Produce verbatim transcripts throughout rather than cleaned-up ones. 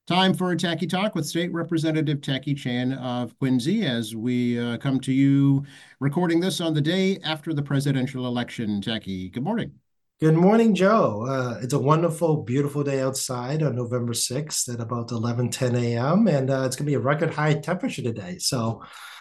Time for a Tacky Talk with State Representative Tacky Chan of Quincy as we uh, come to you recording this on the day after the presidential election. Tacky, good morning. Good morning, Joe. Uh, it's a wonderful, beautiful day outside on November sixth at about eleven ten a m. And uh, it's going to be a record high temperature today. So,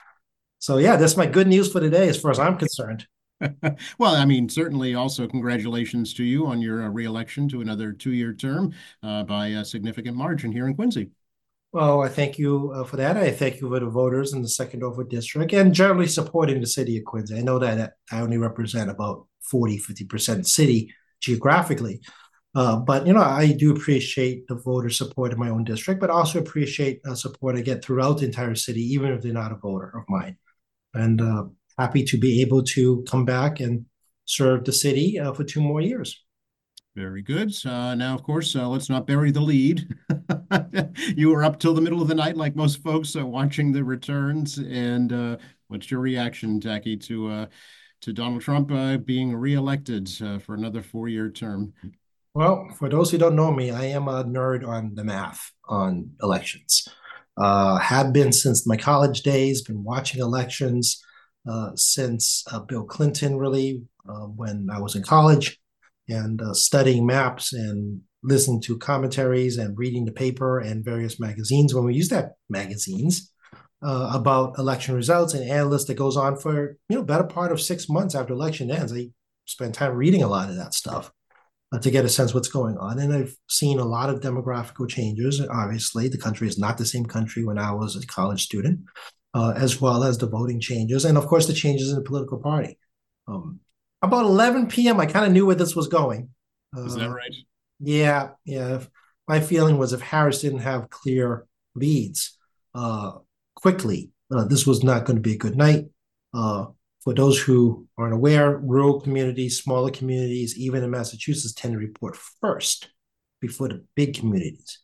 so yeah, that's my good news for today as far as I'm concerned. Well, I mean, certainly also congratulations to you on your uh, reelection to another two-year term uh, by a significant margin here in Quincy. Well, I thank you uh, for that. I thank you for the voters in the second over district and generally supporting the city of Quincy. I know that I only represent about forty, fifty percent city geographically. Uh, but, you know, I do appreciate the voter support in my own district, but also appreciate uh, support I get throughout the entire city, even if they're not a voter of mine. And uh, happy to be able to come back and serve the city uh, for two more years. Very good. Uh, now, of course, uh, let's not bury the lead. You were up till the middle of the night, like most folks, uh, watching the returns. And uh, what's your reaction, Tacky, to uh, to Donald Trump uh, being reelected uh, for another four-year term? Well, for those who don't know me, I am a nerd on the math on elections. Uh, have been since my college days, been watching elections uh, since uh, Bill Clinton, really, uh, when I was in college, and uh, studying maps and listening to commentaries and reading the paper and various magazines when we used to have magazines uh, about election results and analysts that goes on for you know better part of six months after election ends. I spend time reading a lot of that stuff uh, to get a sense of what's going on. And I've seen a lot of demographical changes. Obviously, the country is not the same country when I was a college student, uh, as well as the voting changes, and of course the changes in the political party. Um, about eleven p m, I kind of knew where this was going. Is that Uh, right? yeah, yeah. My feeling was if Harris didn't have clear leads uh, quickly, uh, this was not going to be a good night. Uh, for those who aren't aware, rural communities, smaller communities, even in Massachusetts, tend to report first before the big communities.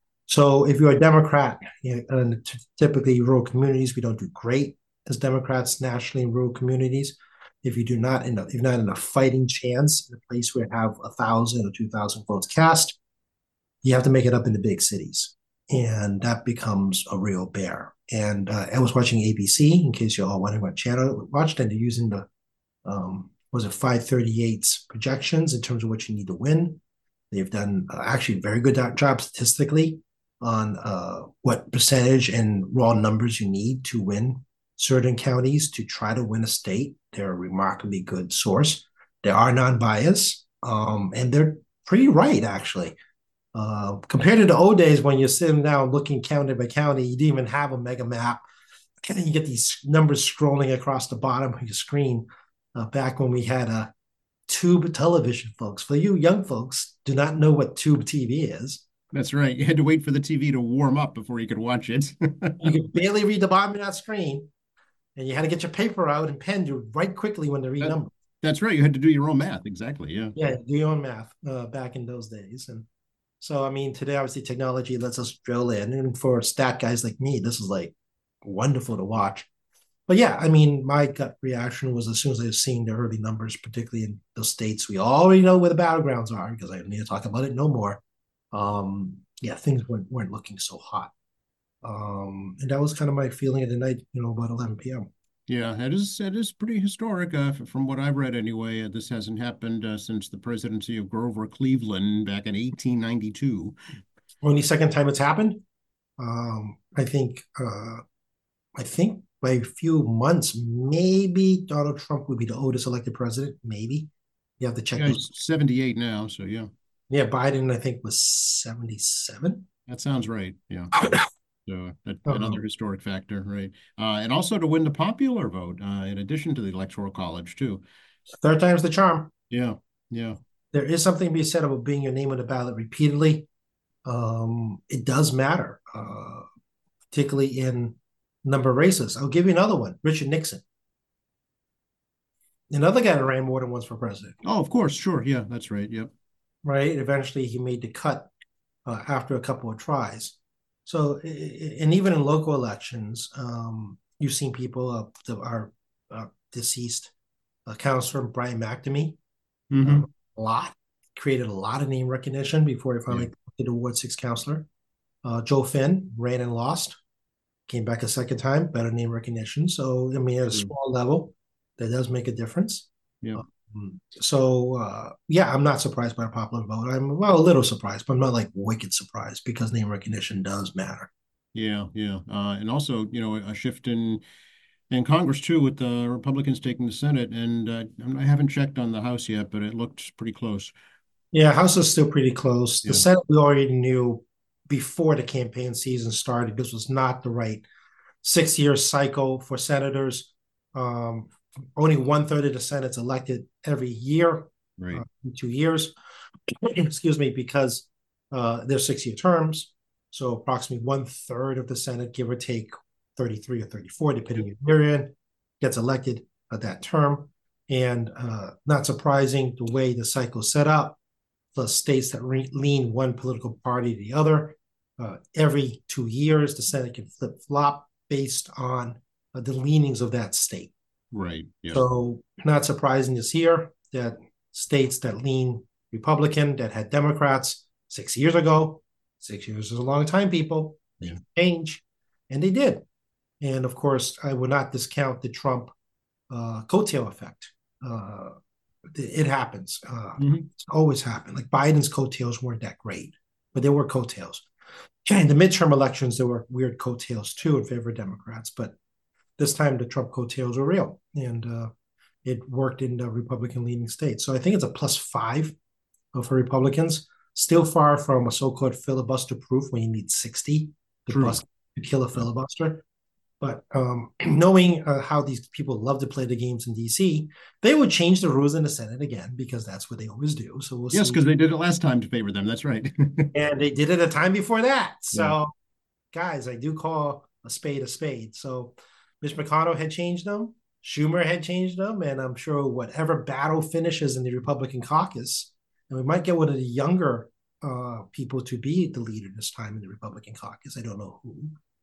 So if you're a Democrat, you know, and typically rural communities, we don't do great as Democrats nationally in rural communities. If you do not end up, if not in a fighting chance in a place where you have a thousand or two thousand votes cast, you have to make it up in the big cities, and that becomes a real bear. And uh, I was watching A B C, in case you're all wondering what channel I watched, and they're using the um, was it five thirty-eight projections in terms of what you need to win. They've done uh, actually a very good job statistically on uh, what percentage and raw numbers you need to win certain counties to try to win a state. They're a remarkably good source. They are non-biased, um, and they're pretty right actually. Uh, compared to the old days when you're sitting down looking county by county, you didn't even have a mega map. And then you get these numbers scrolling across the bottom of your screen. Uh, back when we had a tube television, folks. For you young folks, do not know what tube T V is. That's right. You had to wait for the T V to warm up before you could watch it. You could barely read the bottom of that screen, and you had to get your paper out and pen to write quickly when they read That, numbers. that's right. You had to do your own math. Exactly. Yeah. Yeah, do your own math uh, back in those days. And so, I mean, today, obviously, technology lets us drill in. And for stat guys like me, this is like wonderful to watch. But yeah, I mean, my gut reaction was as soon as I was seeing the early numbers, particularly in the states, we already know where the battlegrounds are because I don't need to talk about it no more. Um, yeah, things weren't, weren't looking so hot. Um, and that was kind of my feeling of the night, you know, about eleven p m. Yeah, it is it is pretty historic uh, f- from what I've read anyway. Uh, this hasn't happened uh, since the presidency of Grover Cleveland back in eighteen ninety-two. Only second time it's happened. Um, I think, uh, I think by a few months, maybe Donald Trump would be the oldest elected president. Maybe you have to check Yeah, those. he's seventy-eight now, so yeah, Yeah, Biden, I think, was seventy-seven. that sounds right. Yeah. So that, another Um, historic factor, right? Uh, and also to win the popular vote, uh, in addition to the Electoral College, too. third time's the charm. Yeah, yeah. There is something to be said about being your name on the ballot repeatedly. Um, it does matter, uh, particularly in number of races. I'll give you another one: Richard Nixon, another guy that ran more than once for president. Oh, of course, sure. Yeah, that's right. Yep. Right? Eventually, he made the cut uh, after a couple of tries. So, and even in local elections, um, you've seen people uh, that are uh, deceased. Uh, Councilor Brian McNamee, Hmm. um, a lot created a lot of name recognition before he Yeah. finally did a Ward Six councilor. Uh, Joe Finn ran and lost, came back a second time, better name recognition. So, I mean, at a True. small level, that does make a difference. Yeah. Um, so, uh, yeah, I'm not surprised by a popular vote. I'm, well, a little surprised, but I'm not like wicked surprised because name recognition does matter. Yeah. Yeah. Uh, and also, you know, a shift in in Congress too, with the Republicans taking the Senate. And uh, I haven't checked on the House yet, but it looked pretty close. Yeah, House is still pretty close. The Yeah. Senate, we already knew before the campaign season started, this was not the right six year cycle for senators. Um, Only one third of the Senate's elected every year, uh, Right. two years, excuse me, because uh, they're six year terms. So approximately one third of the Senate, give or take thirty-three or thirty-four, depending on your year in, gets elected at that term. And uh, not surprising, the way the cycle set up, the states that re- lean one political party to the other, uh, every two years, the Senate can flip flop based on uh, the leanings of that state. Right. Yeah. So, not surprising this year that states that lean Republican, that had Democrats six years ago, six years is a long time, people, they Yeah. change, and they did. And of course, I would not discount the Trump uh, coattail effect. Uh, it happens. Uh, Hmm. it's always happened. Like Biden's coattails weren't that great, but there were coattails. In the midterm elections, there were weird coattails too in favor of Democrats, but this time the Trump coattails were real, and uh, it worked in the Republican leaning states. So I think it's a plus five for Republicans. Still far from a so-called filibuster proof when you need sixty to True. bust to kill a Yeah. filibuster. But um, knowing uh, how these people love to play the games in D C, they would change the rules in the Senate again because that's what they always do. So we'll Yes, see. because they did it last time to favor them. That's right. And they did it a time before that. Yeah. So, guys, I do call a spade a spade. So Mitch McConnell had changed them. Schumer had changed them. And I'm sure whatever battle finishes in the Republican caucus, and we might get one of the younger uh, people to be the leader this time in the Republican caucus. I don't know who,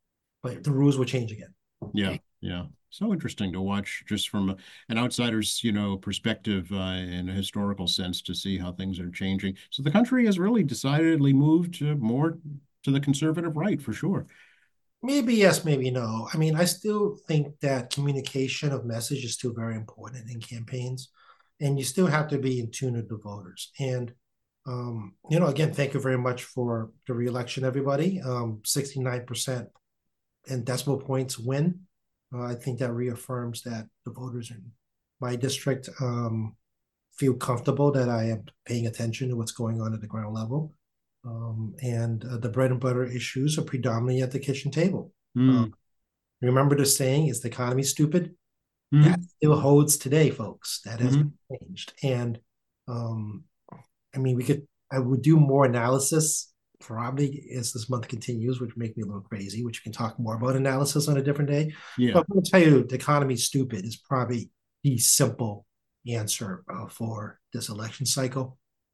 but the rules will change again. Yeah. Yeah. So interesting to watch just from a, an outsider's, you know, perspective uh, in a historical sense to see how things are changing. So the country has really decidedly moved to more to the conservative right for sure. Maybe yes, maybe no. I mean, I still think that communication of message is still very important in campaigns, and you still have to be in tune with the voters. And um, you know, again, thank you very much for the reelection, everybody. Um, sixty-nine percent and decimal points win. Uh, I think that reaffirms that the voters in my district um, feel comfortable that I am paying attention to what's going on at the ground level. Um, and uh, the bread and butter issues are predominantly at the kitchen table. Uh, Mm. remember the saying, is the economy stupid? That Hmm. still holds today, folks. That has been Hmm. changed. And um, I mean, we could, I would do more analysis probably as this month continues, which make me a little crazy, which we can talk more about analysis on a different day. Yeah. But I'm going to tell you, the economy is stupid is probably the simple answer uh, for this election cycle.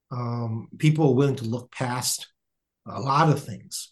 Um, people are willing to look past a lot of things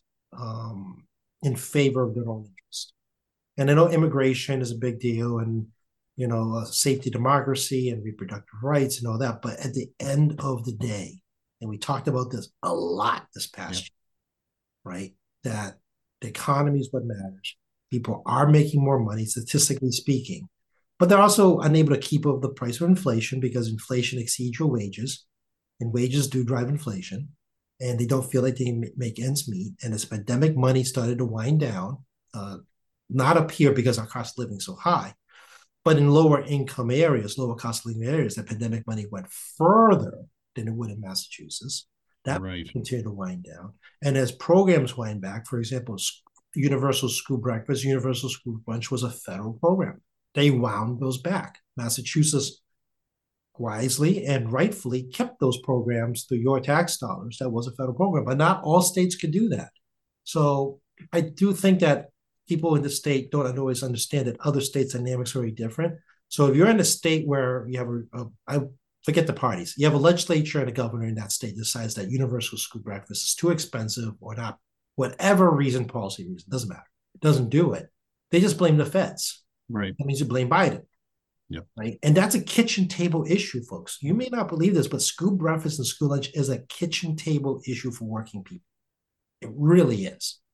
um, in favor of their own interest. And I know immigration is a big deal, and you know, uh, safety, democracy, and reproductive rights, and all that. But at the end of the day, and we talked about this a lot this Yeah. past year, right? That the economy is what matters. People are making more money, statistically speaking, but they're also unable to keep up with the price of inflation because inflation exceeds your wages, and wages do drive inflation, and they don't feel like they can make ends meet. And as pandemic money started to wind down, uh, not up here because our cost of living is so high, but in lower income areas, lower cost of living areas, the pandemic money went further than it would in Massachusetts. That Right. continued to wind down. And as programs wind back, for example, Universal School Breakfast, Universal School Brunch was a federal program. They wound those back. Massachusetts wisely and rightfully kept those programs through your tax dollars. That was a federal program, but not all states could do that. So I do think that people in the state don't always understand that other states' dynamics are very different. So if you're in a state where you have a, a I forget the parties, you have a legislature and a governor in that state decides that universal school breakfast is too expensive or not, whatever reason, policy reason, doesn't matter. It doesn't do it. They just blame the feds. Right. That means you blame Biden. Yep. Right. And that's a kitchen table issue, folks. You may not believe this, but school breakfast and school lunch is a kitchen table issue for working people. It really is.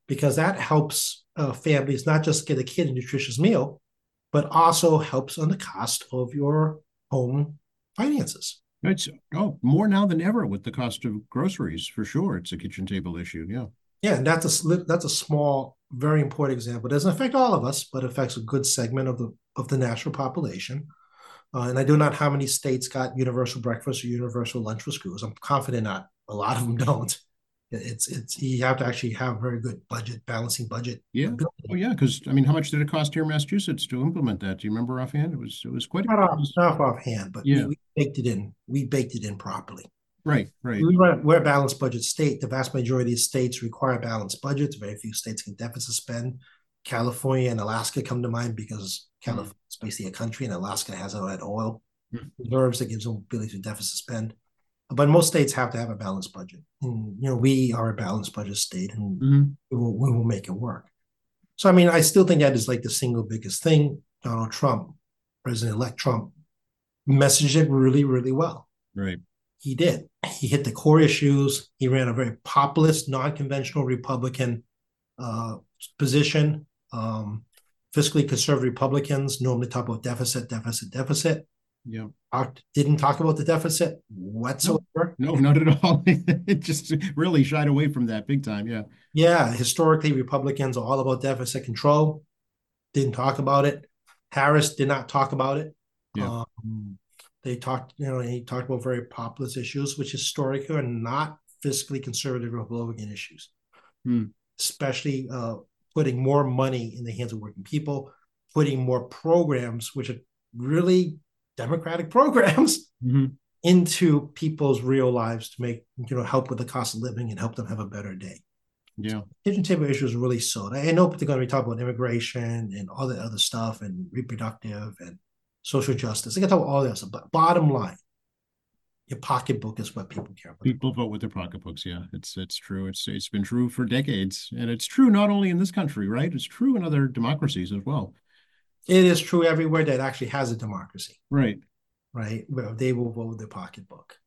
because that helps uh, families not just get a kid a nutritious meal, but also helps on the cost of your home finances. It's oh more now than ever with the cost of groceries for sure. It's a kitchen table issue. Yeah. Yeah, and that's a that's a small, very important example. It doesn't affect all of us, but affects a good segment of the of the national population. Uh, and I do not know how many states got universal breakfast or universal lunch for schools. I'm confident not. A lot of them don't. It's it's you have to actually have very good budget balancing budget Yeah. Oh ability. yeah, because I mean, how much did it cost here in Massachusetts to implement that? Do you remember offhand? It was it was quite a, Not it off was, not offhand, but we, yeah. we baked it in. We baked it in properly. Right, right. We run, we're a balanced budget state. The vast majority of states require balanced budgets. Very few states can deficit spend. California and Alaska come to mind because Mm. California is basically a country and Alaska has all that oil Mm. reserves that gives them ability to deficit spend. But most states have to have a balanced budget. And, you know, we are a balanced budget state and Mhm. we will, we will make it work. So, I mean, I still think that is like the single biggest thing. Donald Trump, President-elect Trump, messaged it really, really well. Right. He did. He hit the core issues. He ran a very populist, non-conventional Republican uh, position. Um, fiscally conservative Republicans normally talk about deficit, deficit, deficit. Yeah. Talked, didn't talk about the deficit No, whatsoever. no, not at all. It just really shied away from that big time. Yeah. Yeah, historically, Republicans are all about deficit control. Didn't talk about it. Harris did not talk about it. Yeah. Um, they talked, you know, he talked about very populist issues, which historically are not fiscally conservative Republican issues, Hmm. especially uh, putting more money in the hands of working people, putting more programs, which are really democratic programs, Mhm. into people's real lives to make, you know, help with the cost of living and help them have a better day. Yeah. Kitchen table issues really sold. I know they're going to be talking about immigration and all the other stuff and reproductive and social justice. They can talk about all this, but bottom line, your pocketbook is what people care about. People vote with their pocketbooks. Yeah, it's it's true. It's it's been true for decades, and it's true not only in this country, right? It's true in other democracies as well. It is true everywhere that actually has a democracy, Right. right? Where they will vote with their pocketbook.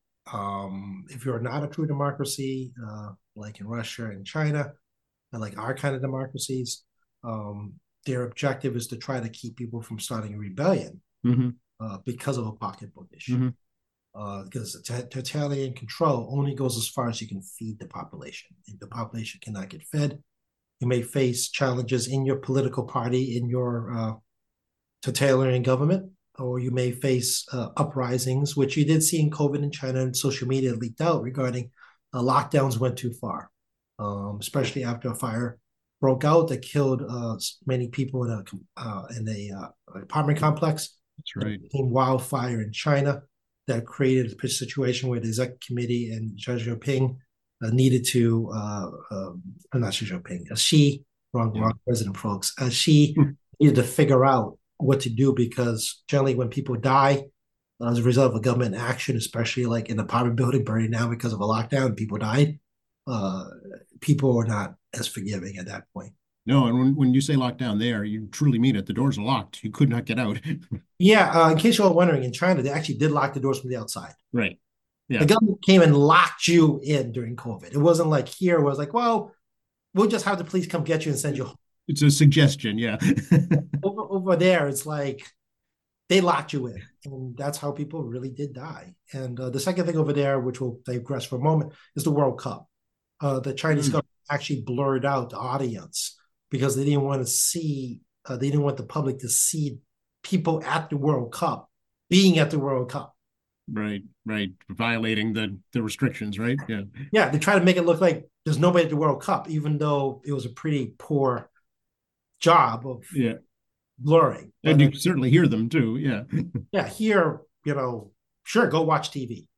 Um, if you're not a true democracy, uh, like in Russia and China, and like our kind of democracies, um, their objective is to try to keep people from starting a rebellion Mm-hmm. uh, because of a pocketbook issue. Mm-hmm. Uh, because totalitarian control only goes as far as you can feed the population. If the population cannot get fed, you may face challenges in your political party, in your uh, totalitarian government, or you may face uh, uprisings, which you did see in COVID in China, and social media leaked out regarding uh, lockdowns went too far, um, especially after a fire broke out that killed uh, many people in a uh, in a uh, apartment complex. That's right. It became wildfire in China that created a situation where the executive committee and Xi Jinping uh, needed to, uh, uh, not Xi Jinping, uh, Xi, wrong, Yeah. wrong president, folks, uh, Xi needed to figure out what to do because generally when people die uh, as a result of a government action, especially like in an apartment building burning down because of a lockdown, people died, uh, people are not as forgiving at that point. No, and when, when you say lockdown there, you truly mean it. The doors are locked. You could not get out. Yeah, uh, in case you're wondering, in China, they actually did lock the doors from the outside. Right. Yeah. The government came and locked you in during COVID. It wasn't like here, it was like, well, we'll just have the police come get you and send you home. It's a suggestion. Yeah. over, over there, it's like they locked you in. And that's how people really did die. And uh, the second thing over there, which we'll digress for a moment, is the World Cup. Uh, the Chinese mm. government actually blurred out the audience because they didn't want to see, uh, they didn't want the public to see people at the World Cup being at the World Cup. Right, right. Violating the, the restrictions, right? Yeah. Yeah, they try to make it look like there's nobody at the World Cup, even though it was a pretty poor job of yeah. blurring. And but you can certainly hear them too, yeah. Yeah, here, you know, sure, go watch T V.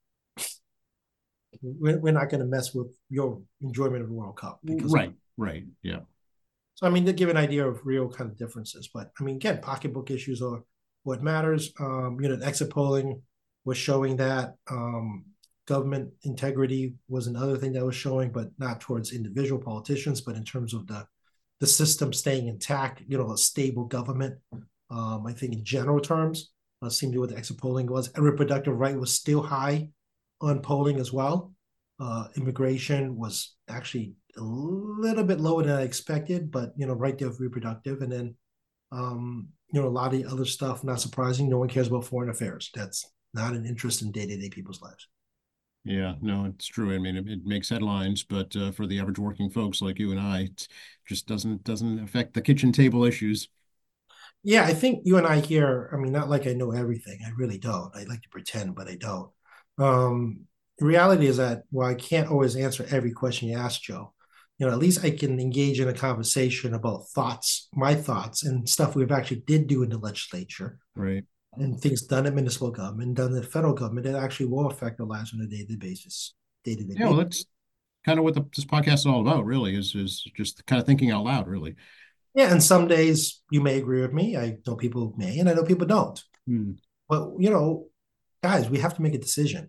We're, we're not going to mess with your enjoyment of the World Cup. Because right, right, yeah. So, I mean, to give an idea of real kind of differences. But, I mean, again, pocketbook issues are what matters. Um, you know, exit polling was showing that um, government integrity was another thing that was showing, but not towards individual politicians, but in terms of the the system staying intact, you know, a stable government. Um, I think in general terms, uh, seemed to be what the exit polling was. A reproductive right was still high on polling as well. Uh, immigration was actually a little bit lower than I expected, but you know, right there with reproductive. And then um, you know, a lot of the other stuff, not surprising. No one cares about foreign affairs. That's not an interest in day-to-day people's lives. Yeah, no, it's true. I mean, it, it makes headlines, but uh, for the average working folks like you and I, it just doesn't doesn't affect the kitchen table issues. Yeah, I think you and I here, I mean, not like I know everything. I really don't. I like to pretend, but I don't. Um, the reality is that while I can't always answer every question you ask, Joe, you know, at least I can engage in a conversation about thoughts, my thoughts, and stuff we've actually did do in the legislature, Right. and things done in municipal government, done in the federal government that actually will affect our lives on a day-to-day basis. Day-to-day Yeah, well, basis. that's kind of what the, this podcast is all about, really, is is just kind of thinking out loud, really. Yeah, and some days you may agree with me. I know people may, and I know people don't. Hmm. But you know, guys, we have to make a decision.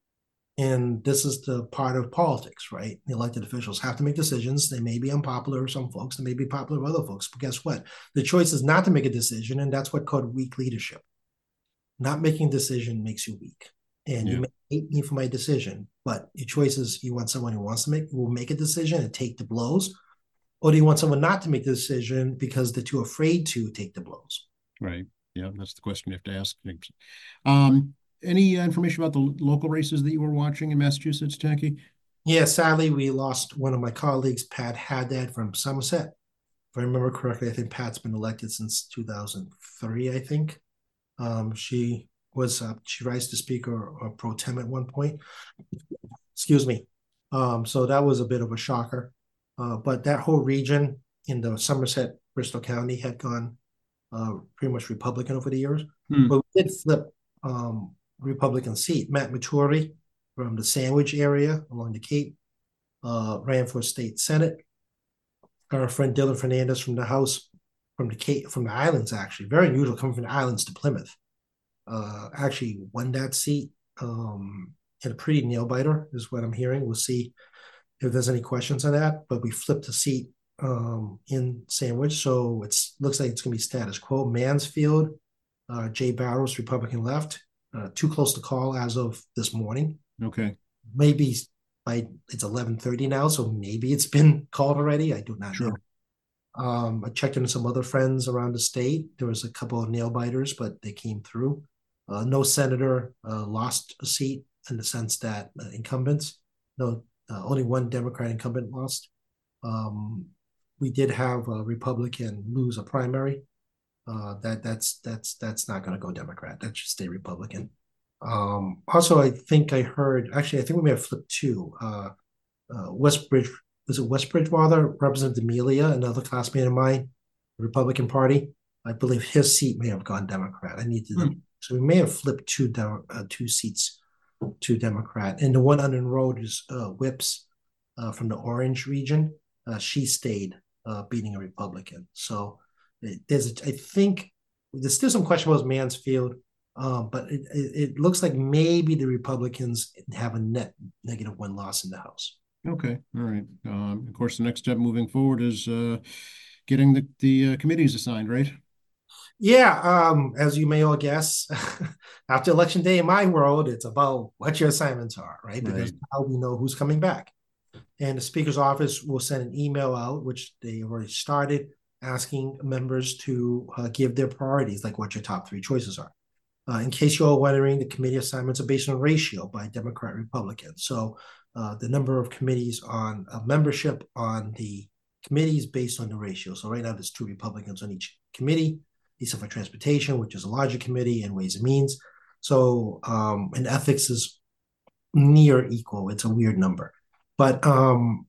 And this is the part of politics, right? The elected officials have to make decisions. They may be unpopular with some folks, they may be popular with other folks. But guess what? The choice is not to make a decision, and that's what called weak leadership. Not making a decision makes you weak. And you Yeah. may hate me for my decision, but your choice is you want someone who wants to make will make a decision and take the blows, or do you want someone not to make the decision because they're too afraid to take the blows? Right. Yeah, that's the question you have to ask. Um, any information about the local races that you were watching in Massachusetts, Tacky? Yeah, sadly, we lost one of my colleagues, Pat Haddad from Somerset. If I remember correctly, I think Pat's been elected since two thousand three, I think. Um, she was, uh, she rise to speaker or pro tem at one point. Excuse me. Um, so that was a bit of a shocker. Uh, but that whole region in the Somerset, Bristol County had gone uh, pretty much Republican over the years. Hmm. But we did flip um, Republican seat. Matt Maturi from the Sandwich area along the Cape uh, ran for state senate. Our friend Dylan Fernandez from the House, from the Cape, from the islands, actually very unusual coming from the islands to Plymouth. Uh, actually won that seat um, in a pretty nail biter, is what I'm hearing. We'll see if there's any questions on that. But we flipped the seat um, in Sandwich, so it looks like it's going to be status quo. Mansfield, uh, Jay Barrows, Republican left, uh, too close to call as of this morning. Okay. Maybe by it's eleven thirty now, so maybe it's been called already. I do not Sure. know. Um, I checked in some other friends around the state. There was a couple of nail biters, but they came through. Uh, no senator uh, lost a seat in the sense that uh, incumbents, no, uh, only one Democrat incumbent lost. Um, we did have a Republican lose a primary. Uh, that that's that's that's not going to go Democrat. That should stay Republican. Um, also, I think I heard. Actually, I think we may have flipped two. Uh, uh, Westbridge was it West Bridgewater, Representative Amelia, another classmate of mine, Republican Party. I believe his seat may have gone Democrat. I need to Hmm. know. So we may have flipped two uh, two seats to Democrat, and the one unenrolled is uh, Whips uh, from the Orange region. Uh, she stayed, uh, beating a Republican. So it, there's, a, I think, there's still some question about Mansfield, um, but it, it, it looks like maybe the Republicans have a net negative one loss in the House. Okay. All right. Um, of course, the next step moving forward is uh, getting the the uh, committees assigned, right? Yeah, um, as you may all guess, after election day in my world, it's about what your assignments are, right? Because Right. now we know who's coming back. And the Speaker's office will send an email out, which they already started, asking members to uh, give their priorities, like what your top three choices are. Uh, in case you're all wondering, the committee assignments are based on ratio by Democrat Republican. So uh, the number of committees on uh, membership on the committees based on the ratio. So right now there's two Republicans on each committee, except for transportation, which is a larger committee, and ways and means. So um, and ethics is near equal. It's a weird number, but um,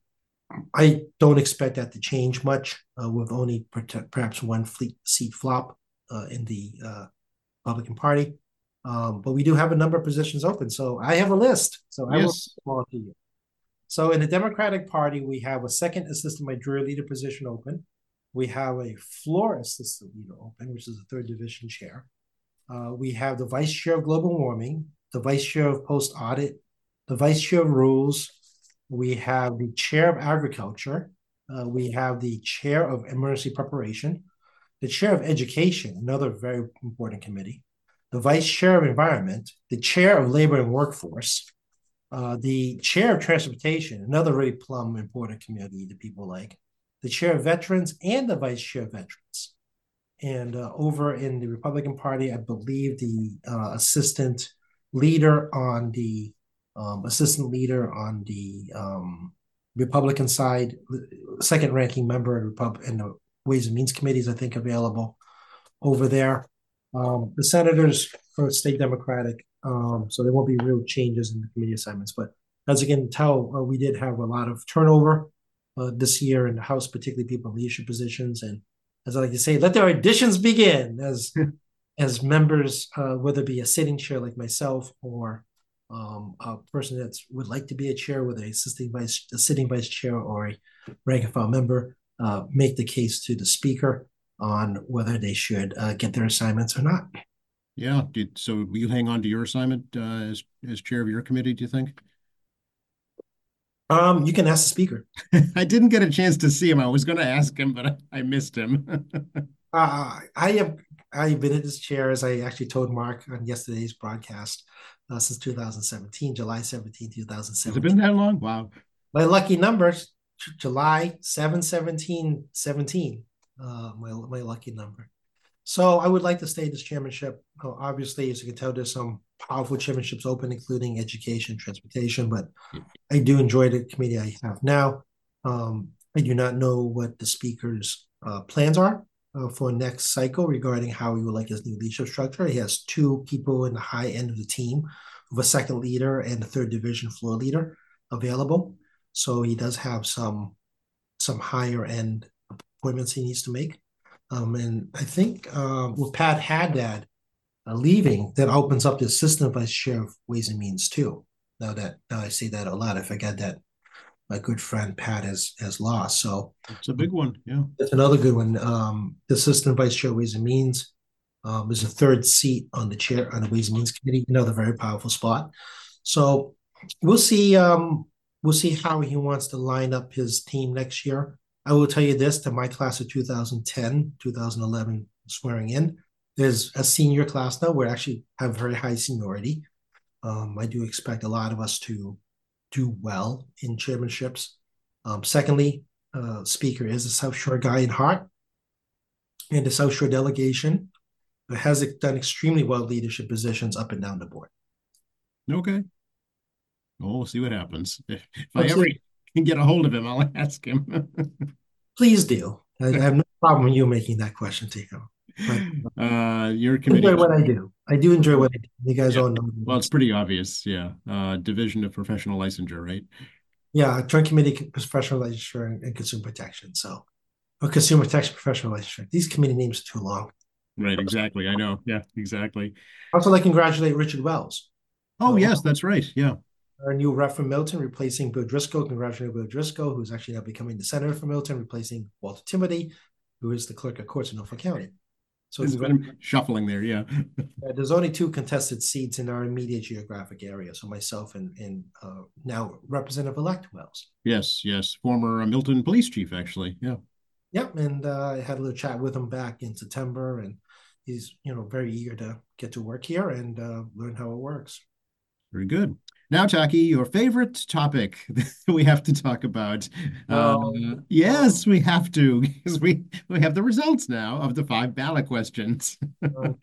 I don't expect that to change much uh, with only perhaps one fleet seat flop uh, in the uh, Republican Party. Um, but we do have a number of positions open. So I have a list. So I will Yes. all to you. So in the Democratic Party, we have a second assistant majority leader position open. We have a floor assistant leader open, which is the third division chair. Uh, we have the vice chair of global warming, the vice chair of post audit, the vice chair of rules. We have the chair of agriculture. Uh, we have the chair of emergency preparation, the chair of education, another very important committee, the vice chair of environment, the chair of labor and workforce, Uh, the chair of transportation, another really plum important committee that people like, the chair of veterans, and the vice chair of veterans. And uh, over in the Republican Party, I believe the uh, assistant leader on the um, assistant leader on the um, Republican side, second ranking member in, Repub- in the Ways and Means Committees, I think, available over there. Um, the senators for state Democratic, um, so there won't be real changes in the committee assignments. But as you can tell, uh, we did have a lot of turnover uh, this year in the House, particularly people in leadership positions. And as I like to say, let the auditions begin as as members, uh, whether it be a sitting chair like myself or um, a person that would like to be a chair, whether a assisting vice, a sitting vice chair or a rank and file member, uh, make the case to the speaker on whether they should uh, get their assignments or not. Yeah. Did, so will you hang on to your assignment uh, as as chair of your committee, do you think? Um, you can ask the speaker. I didn't get a chance to see him. I was going to ask him, but I, I missed him. Uh, I have I've been in this chair, as I actually told Mark on yesterday's broadcast, uh, since two thousand seventeen, July seventeenth, Has it been two thousand seventeen. that long? Wow. My lucky numbers, July seven seventeen seventeen. Uh, my my lucky number. So I would like to stay this chairmanship. Uh, obviously, as you can tell, there's some powerful chairmanships open, including education, transportation, but I do enjoy the committee I have now. Um, I do not know what the speaker's uh, plans are uh, for next cycle regarding how he would like his new leadership structure. He has two people in the high end of the team, with a second leader and a third division floor leader available. So he does have some some higher end appointments he needs to make. Um, and I think uh, with Pat Haddad uh, leaving, that opens up the assistant vice chair of Ways and Means too. Now that now I say that a lot, I forget that my good friend Pat has has lost. So it's a big one. Yeah. that's another good one. Um, the assistant vice chair of Ways and Means um, is a third seat on the chair on the Ways and Means committee. Another very powerful spot. So we'll see. Um, we'll see how he wants to line up his team next year. I will tell you this: to my class of two thousand ten, two thousand eleven swearing in, there's a senior class now. We actually have very high seniority. Um, I do expect a lot of us to do well in chairmanships. Um, secondly, uh, speaker is a South Shore guy in heart, and the South Shore delegation has done extremely well leadership positions up and down the board. Okay. Well, we'll see what happens. If, if I Let's ever see. can get a hold of him, I'll ask him. Please do. I, I have no problem with you making that question to him. But uh, your I enjoy committee. what I do. I do enjoy what I do. You guys Yeah. all know. Well, it's pretty obvious. Yeah. Uh, Division of Professional Licensure, right? Yeah, Joint Committee Professional Licensure and, and Consumer Protection. So, or Consumer Protection Professional Licensure. These committee names are too long. Right. Exactly. I know. Yeah. Exactly. Also, like congratulate Richard Wells, Oh, uh, yes, that's right. Yeah. our new rep from Milton, replacing Bill Driscoll. Congratulate Bill Driscoll, who's actually now becoming the senator from Milton, replacing Walter Timothy, who is the clerk of courts in Norfolk County. So It's been shuffling there. Yeah. uh, there's only two contested seats in our immediate geographic area. So myself and, and uh, now Representative-elect Wells. Yes. Yes. Former uh, Milton police chief, actually. Yeah. Yep, and uh, I had a little chat with him back in September, and he's you know very eager to get to work here and uh, learn how it works. Very good. Now, Taki, your favorite topic that we have to talk about. Uh, Um, yes, we have to, because we, we have the results now of the five ballot questions. um,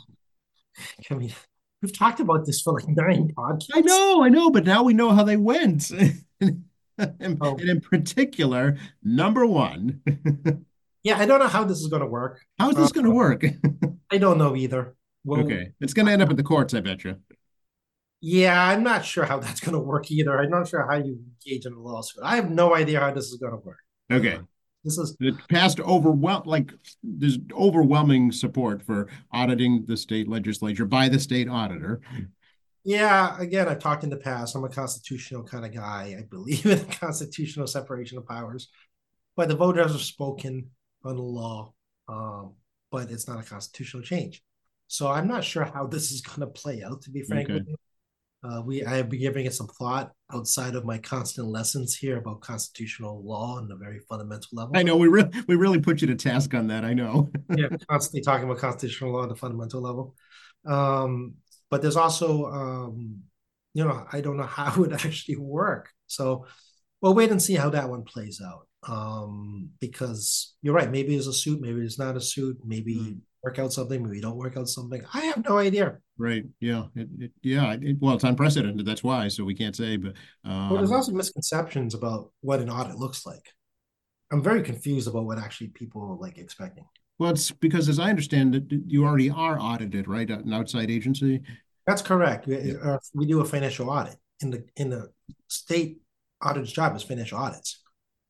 I mean, we've talked about this for like nine I podcasts. know, I know, but now we know how they went. and, Oh, and in particular, number one. yeah, I don't know how this is going to work. How's Uh, this going to work? I don't know either. Well, Okay, it's going to end up in the courts, I bet you. yeah, I'm not sure how that's going to work either. I'm not sure how you engage in a lawsuit. I have no idea how this is going to work. Okay. Uh, this is It passed overwhelm like there's overwhelming support for auditing the state legislature by the state auditor. Yeah, again, I've talked in the past. I'm a constitutional kind of guy. I believe in constitutional separation of powers, but the voters have spoken on the law, um, but it's not a constitutional change. So I'm not sure how this is going to play out, to be frank Okay. with you. Uh, we I have been giving it some thought outside of my constant lessons here about constitutional law on a very fundamental level. I know we really we really put you to task on that. I know. Yeah, constantly talking about constitutional law on the fundamental level. Um, but there's also um, you know, I don't know how it would actually work. So we'll wait and see how that one plays out. Um, because you're right, maybe it's a suit, maybe it's not a suit, maybe Mm. work out something, maybe don't work out something. I have no idea. Right. Yeah. It, it, yeah. It, well, it's unprecedented. That's why. So we can't say, but Well, there's um, also misconceptions about what an audit looks like. I'm very confused about what actually people are like expecting. well, it's because as I understand it, you already are audited, right? An outside agency. That's correct. We, Yeah. uh, we do a financial audit in the in the state audit's job is financial audits.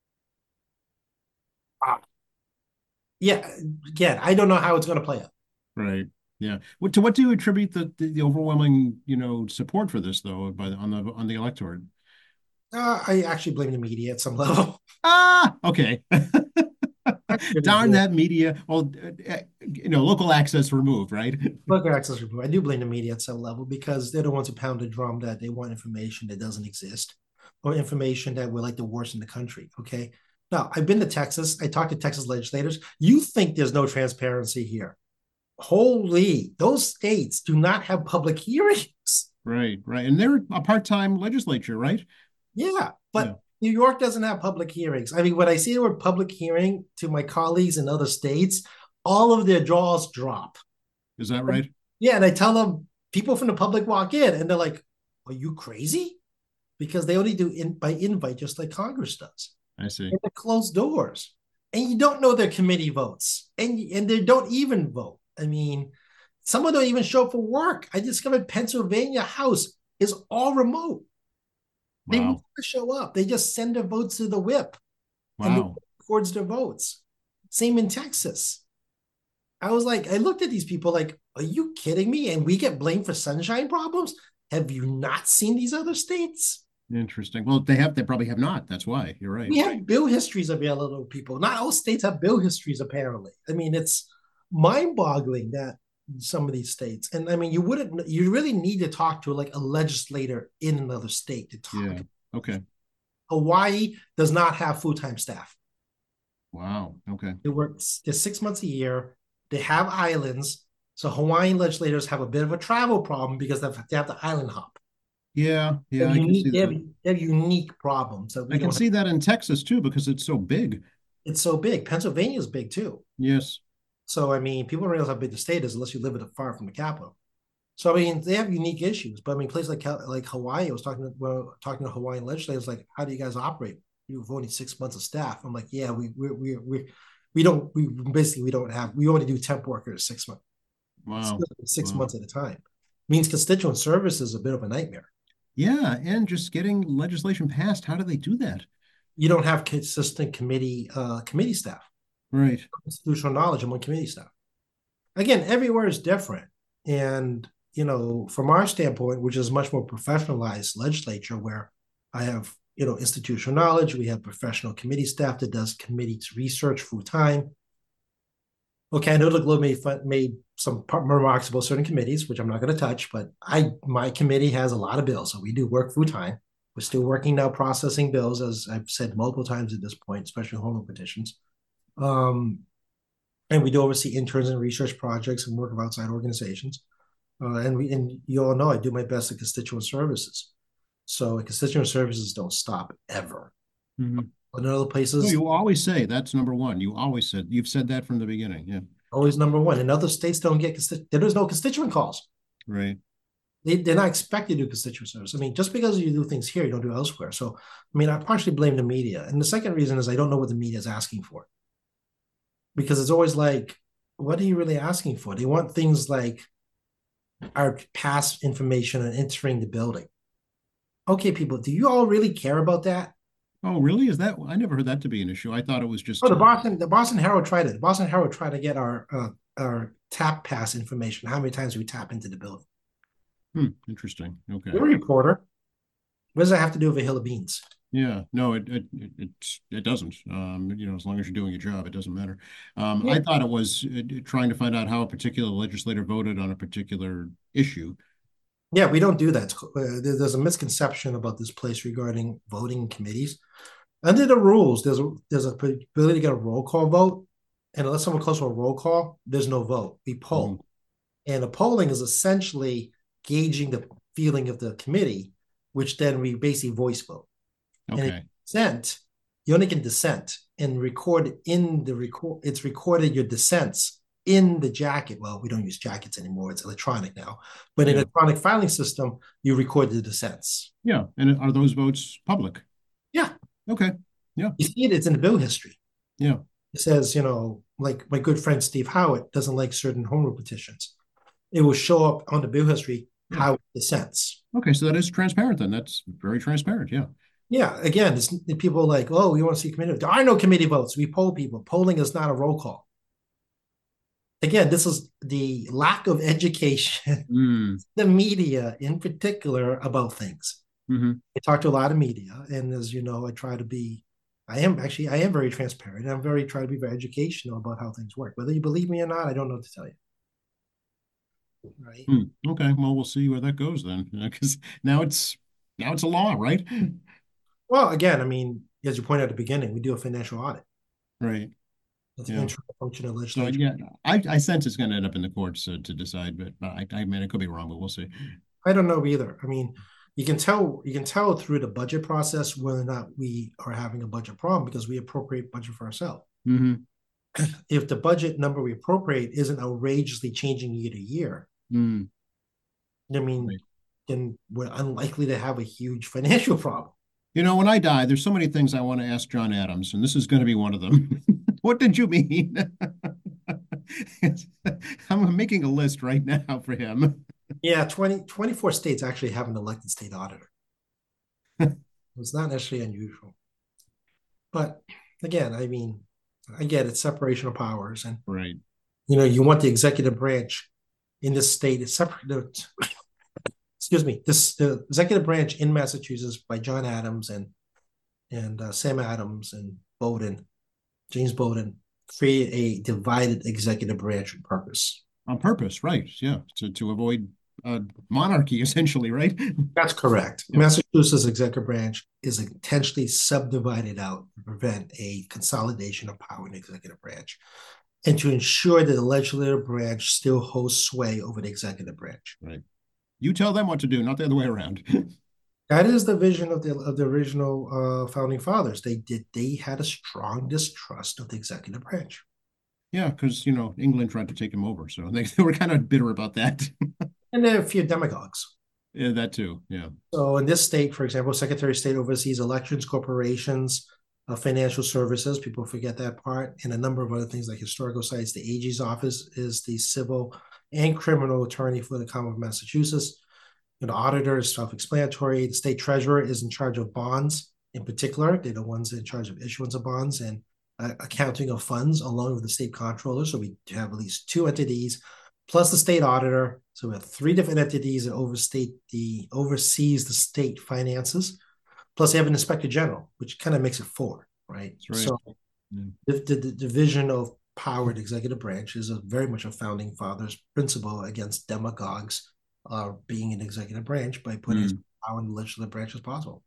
Ah, yeah, again, I don't know how it's going to play out. Right. Yeah. What to what do you attribute the, the, the overwhelming, you know, support for this though by the, on the on the electorate? Uh, I actually blame the media at some level. Ah, okay. I really Darn do. that media. Well, uh, you know, local access removed, right? Look at access report. I do blame the media at some level because they're the ones who pound the drum that they want information that doesn't exist or information that we're like the worst in the country. Okay. Now, I've been to Texas. I talked to Texas legislators. You think there's no transparency here? Holy, those states do not have public hearings. Right, right. And they're a part-time legislature, right? Yeah, Yeah. but New York doesn't have public hearings. I mean, when I see the word public hearing to my colleagues in other states, all of their jaws drop. Is that right? Yeah, and I tell them people from the public walk in, and they're like, "Are you crazy?" Because they only do in by invite, just like Congress does, I see. and they closed doors, and you don't know their committee votes, and and they don't even vote. I mean, some of them don't even show up for work. I discovered Pennsylvania House is all remote. They never Wow. show up. They just send their votes to the whip, and the Wow. whip records their votes. Same in Texas. I was like, I looked at these people like, are you kidding me? And we get blamed for sunshine problems? Have you not seen these other states? Interesting. Well, they have, they probably have not. That's why. You're right. We have bill histories available to people. Not all states have bill histories, apparently. I mean, it's mind boggling that some of these states, and I mean, you wouldn't, you really need to talk to like a legislator in another state to Yeah. talk. Okay. Hawaii does not have full time staff. Wow. Okay. They work just six months a year. They have islands. So Hawaiian legislators have a bit of a travel problem because they have, they have the island hop. Yeah. They Yeah. have I can see unique, they have, that. they have unique problems that I we can don't have. see that in Texas too, because it's so big. It's so big. Pennsylvania is big too. Yes. So I mean, people don't realize how big the state is unless you live far from the capital. So I mean, they have unique issues. But I mean, places like like Hawaii, I was talking to well, talking to Hawaiian legislators, like, how do you guys operate? You've only six months of staff. I'm like, yeah, we we we we we don't we basically we don't have we only do temp workers six months Wow. six Wow. months at a time. Means constituent service is a bit of a nightmare. Yeah. And just getting legislation passed. How do they do that? You don't have consistent committee uh, committee staff, Right. institutional knowledge among committee staff. Again, everywhere is different, and you know, from our standpoint, which is much more professionalized legislature, where I have you know institutional knowledge, we have professional committee staff that does committees research full time. Okay, I know the Globe made made some remarks about certain committees, which I'm not going to touch, but I my committee has a lot of bills, so we do work full time. We're still working now processing bills, as I've said multiple times at this point, especially home rule petitions. Um, and we do oversee interns and research projects and work with outside organizations. Uh, and we and you all know I do my best at constituent services. So constituent services don't stop ever. Mhm. But in other No, places, you always say that's number one. You always said you've said that from the beginning. Yeah. always number one. In other states, don't get there's no constituent calls. Right. They, they're not expected to do constituent service. I mean, just because you do things here, you don't do elsewhere. So, I mean, I partially blame the media. And the second reason is I don't know what the media is asking for. Because it's always like, what are you really asking for? They want things like our past information and entering the building. Okay, people, do you all really care about that? Oh, really? Is that? I never heard that to be an issue. I thought it was Oh, just. the Uh, Boston, the Boston Herald tried it. The Boston Herald tried to get our uh, our tap pass information. How many times we tap into the building? hmm, interesting. Okay. You're a reporter. What does that have to do with a hill of beans? Yeah. No, it it it it, it doesn't. Um, you know, as long as you're doing your job, it doesn't matter. Um, Yeah, I thought it was uh, trying to find out how a particular legislator voted on a particular issue. yeah, we don't do that. Uh, there's a misconception about this place regarding voting committees. Under the rules, there's a there's a ability to get a roll call vote, and unless someone calls for a roll call, there's no vote. We Mhm. poll, and the polling is essentially gauging the feeling of the committee which then we basically voice vote. And in Okay. dissent, you only can dissent and record in the record. It's recorded your dissents in the jacket. Well, we don't use jackets anymore; it's electronic now. But in Yeah. an electronic filing system, you record the dissents. Yeah. And are those votes public? Yeah, Okay. Yeah. you see it. It's in the bill history. Yeah. It says, you know, like my good friend Steve Howitt doesn't like certain home rule petitions. It will show up on the bill history Yeah. how it dissents. Okay. So that is transparent then. That's very transparent. Yeah. Yeah, again, it's, people are like, oh, we want to see committee. There are no committee votes. We poll people. Polling is not a roll call. Again, this is the lack of education, Mm. the media in particular, about things. Mm-hmm. I talk to a lot of media, and as you know, I try to be, I am actually, I am very transparent. I'm very try to be very educational about how things work. Whether you believe me or not, I don't know what to tell you. Right? Mm. Okay. Well, we'll see where that goes then, because now it's now it's a law, right? Well, again, I mean, as you pointed out at the beginning, we do a financial audit. Right. That's an Yeah. internal function of So legislature. yeah, I, I sense it's going to end up in the courts uh, to decide, but I, I mean, it could be wrong, but we'll see. I don't know either. I mean, you can tell you can tell through the budget process whether or not we are having a budget problem because we appropriate budget for ourselves. Mm-hmm. If the budget number we appropriate isn't outrageously changing year to year, Mm. I mean, Right. then we're unlikely to have a huge financial problem. You know, when I die, there's so many things I want to ask John Adams, and this is going to be one of them. What did you mean? I'm making a list right now for him. Yeah, twenty, twenty-four states actually have an elected state auditor. It's not necessarily unusual. But again, I mean, I get it, separation of powers. And, Right. you know, you want the executive branch in this state, it's separate. Excuse me, this the executive branch in Massachusetts by John Adams and and uh, Sam Adams and Bowdoin, James Bowdoin, create a divided executive branch on purpose. On purpose, right? Yeah, to to avoid uh, monarchy, essentially, right? That's correct. Yeah. Massachusetts executive branch is intentionally subdivided out to prevent a consolidation of power in the executive branch and to ensure that the legislative branch still holds sway over the executive branch. Right. You tell them what to do, not the other way around. That is the vision of the of the original uh, founding fathers. They did they had a strong distrust of the executive branch. Yeah, because you know England tried to take him over, so they, they were kind of bitter about that. And there are a few demagogues. Yeah, that too. Yeah. So in this state, for example, Secretary of State oversees elections, corporations, uh, financial services. People forget that part, and a number of other things like historical sites. The A G's office is the civil and criminal attorney for the Commonwealth of Massachusetts. You know, auditor is self-explanatory. The state treasurer is in charge of bonds in particular. They're the ones in charge of issuance of bonds and uh, accounting of funds, along with the state comptroller. So we have at least two entities, plus the state auditor. So we have three different entities that overstate the oversees the state finances. Plus, they have an inspector general, which kind of makes it four, right? That's right. So Yeah. the, the, the division of power in the executive branch is a very much a founding fathers principle against demagogues uh, being an executive branch by putting Mm. as much power in the legislative branch as possible.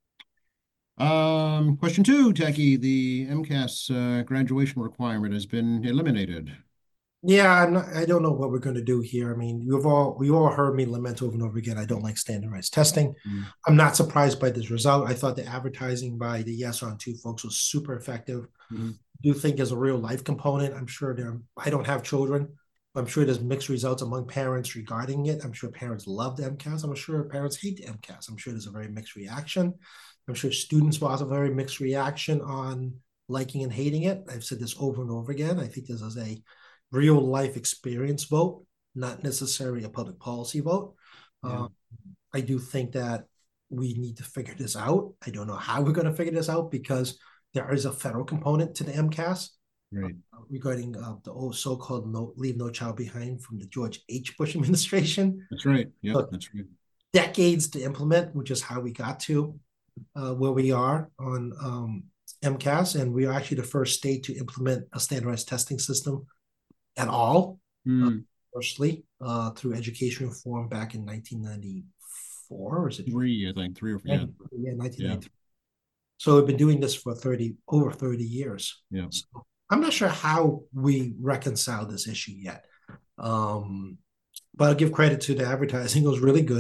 Um, question two, Tacky, the MCAS uh, graduation requirement has been eliminated. Yeah, I'm not, I don't know what we're going to do here. I mean, you've all we all heard me lament over and over again. I don't like standardized testing. Mm. I'm not surprised by this result. I thought the advertising by the Yes on Two folks was super effective. Mhm. I do think there's a real life component. I'm sure there. I don't have children. I'm sure there's mixed results among parents regarding it. I'm sure parents love the MCAS. I'm sure parents hate the MCAS. I'm sure there's a very mixed reaction. I'm sure students will have a very mixed reaction on liking and hating it. I've said this over and over again. I think this is a real life experience vote, not necessarily a public policy vote. Yeah. Uh, I do think that we need to figure this out. I don't know how we're going to figure this out because there is a federal component to the MCAS. Right. Uh, regarding uh, the old so-called no, Leave No Child Behind from the George H. Bush administration. That's right. Yeah, Look, that's right. Decades to implement, which is how we got to uh, where we are on um, MCAS. And we are actually the first state to implement a standardized testing system at all, Mm. uh, firstly, uh, through education reform back in nineteen ninety-four, or is it? Three, I think, three or yeah. Yeah, nineteen ninety-three. Yeah. So we've been doing this for thirty, over thirty years. Yeah. So I'm not sure how we reconcile this issue yet. Um, but I'll give credit to the advertising. It was really good. And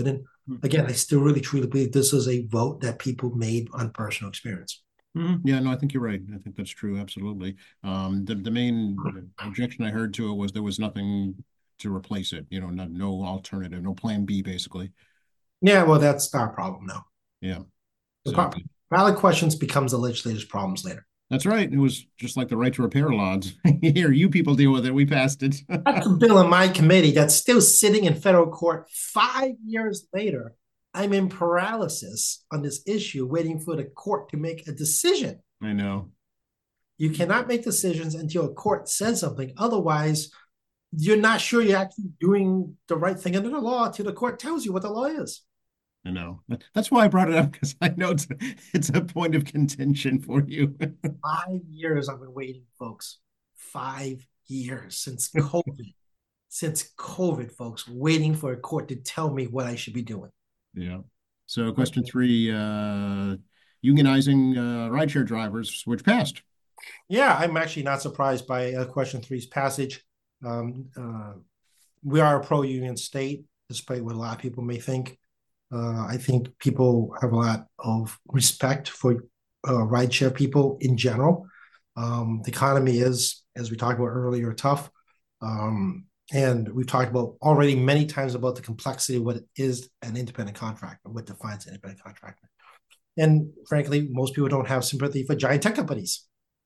again, I still really truly believe this is a vote that people made on personal experience. Mhm. Yeah, no, I think you're right. I think that's true. Absolutely. Um, the the main objection I heard to it was there was nothing to replace it. You know, no, no alternative, no plan B, basically. Yeah, well, that's our problem now. Yeah. The So problem, valid questions becomes the legislator's problems later. that's right. It was just like the right to repair laws. Here, you people deal with it. We passed it. That's a bill in my committee that's still sitting in federal court five years later. I'm in paralysis on this issue, waiting for the court to make a decision. I know. You cannot make decisions until a court says something. Otherwise, you're not sure you're actually doing the right thing under the law until the court tells you what the law is. I know. That's why I brought it up because I know it's, it's a point of contention for you. Five years I've been waiting, folks. Five years since COVID. Since COVID, folks, waiting for a court to tell me what I should be doing. Yeah. So question three, uh, unionizing uh, rideshare drivers, which passed. Yeah, I'm actually not surprised by uh, question three's passage. Um, uh, we are a pro-union state, despite what a lot of people may think. Uh, I think people have a lot of respect for uh, rideshare people in general. Um, the economy is, as we talked about earlier, tough. Um, and we've talked about already many times about the complexity of what is an independent contractor, what defines an independent contractor. And frankly, most people don't have sympathy for giant tech companies.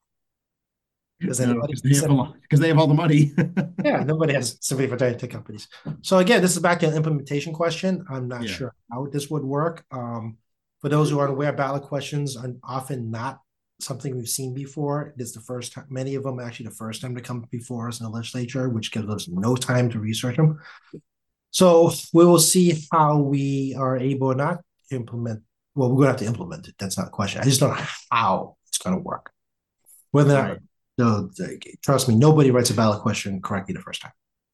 Does no, anybody because they, have they have all the money. Yeah, nobody has sympathy for giant tech companies. So again, this is back to an implementation question. I'm not yeah. sure how this would work. Um, for those who aren't aware, ballot questions are often not something we've seen before. It is the first time, many of them actually the first time to come before us in the legislature, which gives us no time to research them. So we will see how we are able or not to implement. Well, we're going to have to implement it. That's not a question. I just don't know how it's going to work. Whether right. No, trust me, nobody writes a ballot question correctly the first time.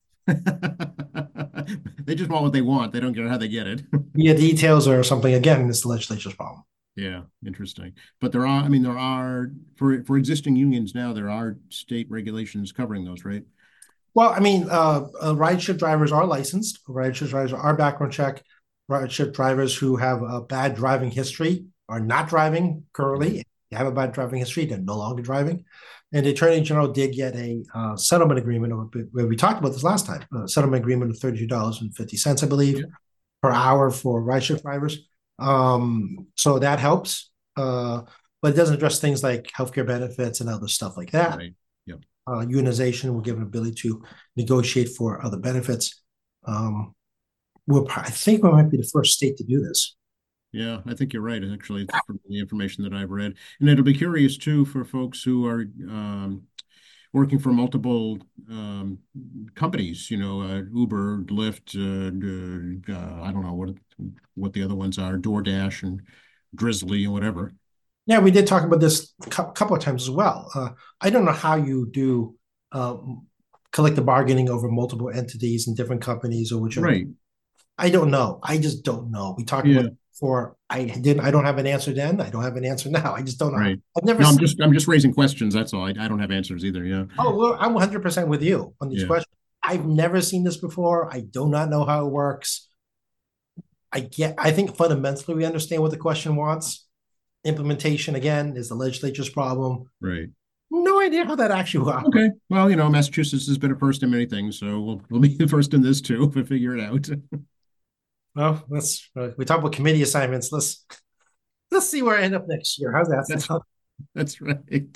They just want what they want. They don't care how they get it. Yeah, details or something. Again, it's the legislature's problem. Yeah, interesting. But there are, I mean, there are, for, for existing unions now, there are state regulations covering those, right? Well, I mean, uh, uh, rideshare drivers are licensed. Rideshare drivers are background check. Rideshare drivers who have a bad driving history are not driving currently. Mm-hmm. They have a bad driving history. They're no longer driving. And the Attorney General did get a uh, settlement agreement, where we talked about this last time, a settlement agreement of thirty-two dollars and fifty cents, I believe, yeah. per hour for rideshare drivers. Um, so that helps. Uh, but it doesn't address things like healthcare benefits and other stuff like that. Right. Yep. Uh, unionization will give an ability to negotiate for other benefits. Um, we'll, I think we might be the first state to do this. Yeah, I think you're right. Actually, from the information that I've read, and it'll be curious too for folks who are um, working for multiple um, companies. You know, uh, Uber, Lyft. Uh, uh, I don't know what what the other ones are. DoorDash and Drizzly and whatever. Yeah, we did talk about this a couple of times as well. Uh, I don't know how you do uh, collective bargaining over multiple entities and different companies or whichever. Right. I don't know. I just don't know. We talked yeah. about it before. I didn't. I don't have an answer then. I don't have an answer now. I just don't know. Right. I've never. No, I'm just. I'm just raising questions. That's all. I, I don't have answers either. Yeah. Oh well, I'm one hundred percent with you on these yeah. questions. I've never seen this before. I do not know how it works. I get. I think fundamentally we understand what the question wants. Implementation again is the legislature's problem. Right. No idea how that actually works. Okay. Well, you know, Massachusetts has been a first in many things, so we'll we'll be the first in this too if we figure it out. Well, let's uh, we talk about committee assignments. Let's let's see where I end up next year. How's that that's, sound? That's right.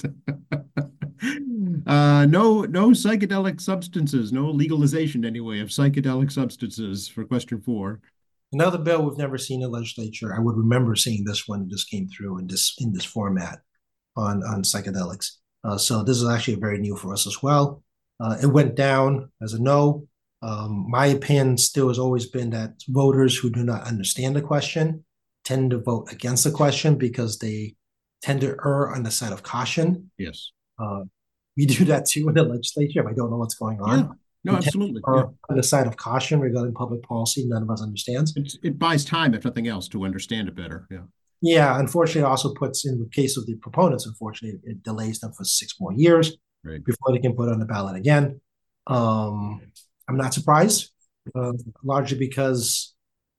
uh, no, no psychedelic substances, no legalization anyway of psychedelic substances for question four. Another bill we've never seen in the legislature. I would remember seeing this one just came through in this in this format on on psychedelics. Uh, so this is actually very new for us as well. Uh, it went down as a no. Um, my opinion still has always been that voters who do not understand the question tend to vote against the question because they tend to err on the side of caution. Yes. Uh, we do that too in the legislature if I don't know what's going on. Yeah. No, we absolutely. Yeah. On the side of caution regarding public policy, none of us understands. It, it buys time, if nothing else, to understand it better. Yeah. Yeah, unfortunately, it also puts, in the case of the proponents, unfortunately, it delays them for six more years right. before they can put it on the ballot again. Um, I'm not surprised, uh, largely because